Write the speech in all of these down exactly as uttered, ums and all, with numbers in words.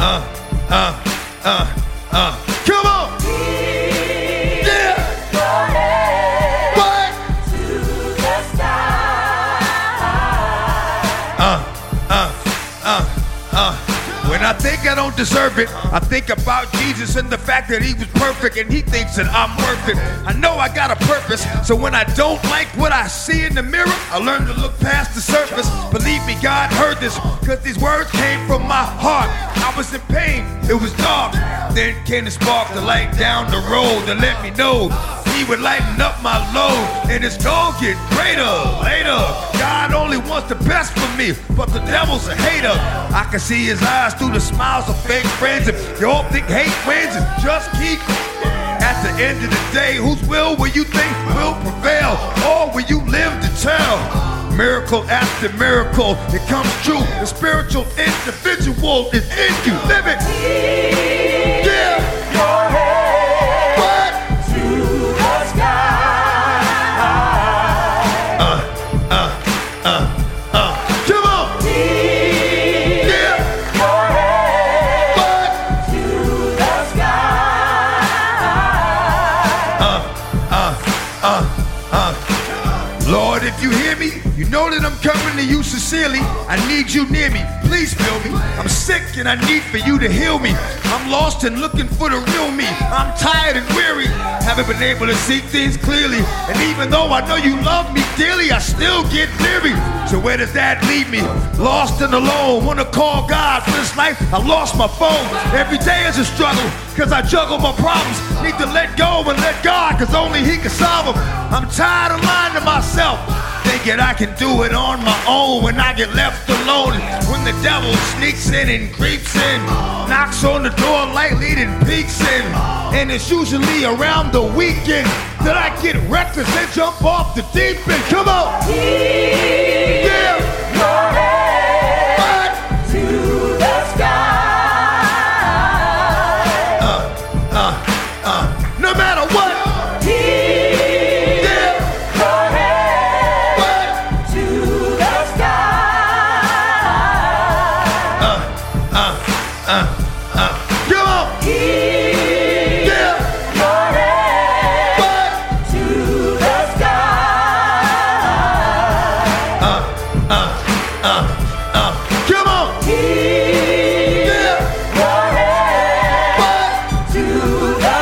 uh, uh, uh, uh. Come on. Yeah. What? Uh, uh, uh, uh. When I think I don't deserve it, I think about Jesus and the fact that he was perfect and he thinks that I'm worth it. I know I got a purpose, so when I don't like what I see in the mirror, I learn to look past the surface. Believe me, God heard this, cause these words came from my heart. I was in pain, it was dark. Then came the spark, the light down the road to let me know he would lighten up my load, and it's gonna get greater later. God only wants the best for me, but the devil's a hater. I can see his eyes through the smiles of fake friends. If you all think hate wins, and just keep. At the end of the day, whose will will you think will prevail? Or will you live to tell? Miracle after miracle, it comes true. The spiritual individual is in you. Live it. Yeah. Your head. What? To the sky. Uh, uh, uh, uh. Come on. Yeah. Your head. What? To the sky. Uh, uh, uh, uh. Lord, if you hear me, you know that I'm coming to you sincerely. I need you near me, please feel me. I'm sick and I need for you to heal me. I'm lost and looking for the real me. I'm tired and weary, haven't been able to see things clearly. And even though I know you love me dearly, I still get weary. So where does that leave me? Lost and alone, wanna call God for this life. I lost my phone, every day is a struggle, cause I juggle my problems. Need to let go and let God, cause only he can solve them. I'm tired of lying to myself, thinking I can do it on my own when I get left alone. When the devil sneaks in and creeps in, knocks on the door lightly then peeks in. And it's usually around the weekend that I get reckless and jump off the deep end. Come on! Yeah! Your head. What? To the sky. Uh, uh, uh. No matter what. Uh, uh, come on! Yeah! Your head. What? To the sky. Uh, uh, uh, uh, come on! Yeah! Your head. What? To the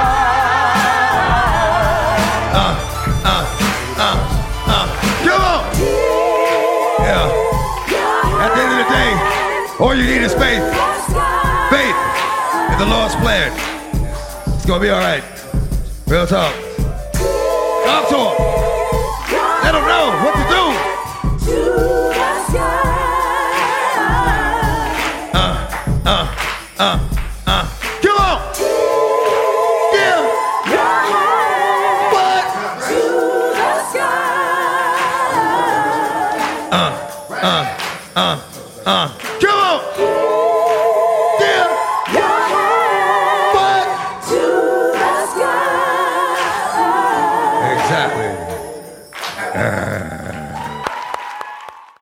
sky. Uh, uh, uh, uh, come on! Yeah. At the end of the day, all you need is faith. Faith in the Lord's plan. It's gonna be all right. Real talk. Talk to him. Let him know what to do. Uh, uh, uh, uh. Come on. Yeah. What? Uh, uh, uh.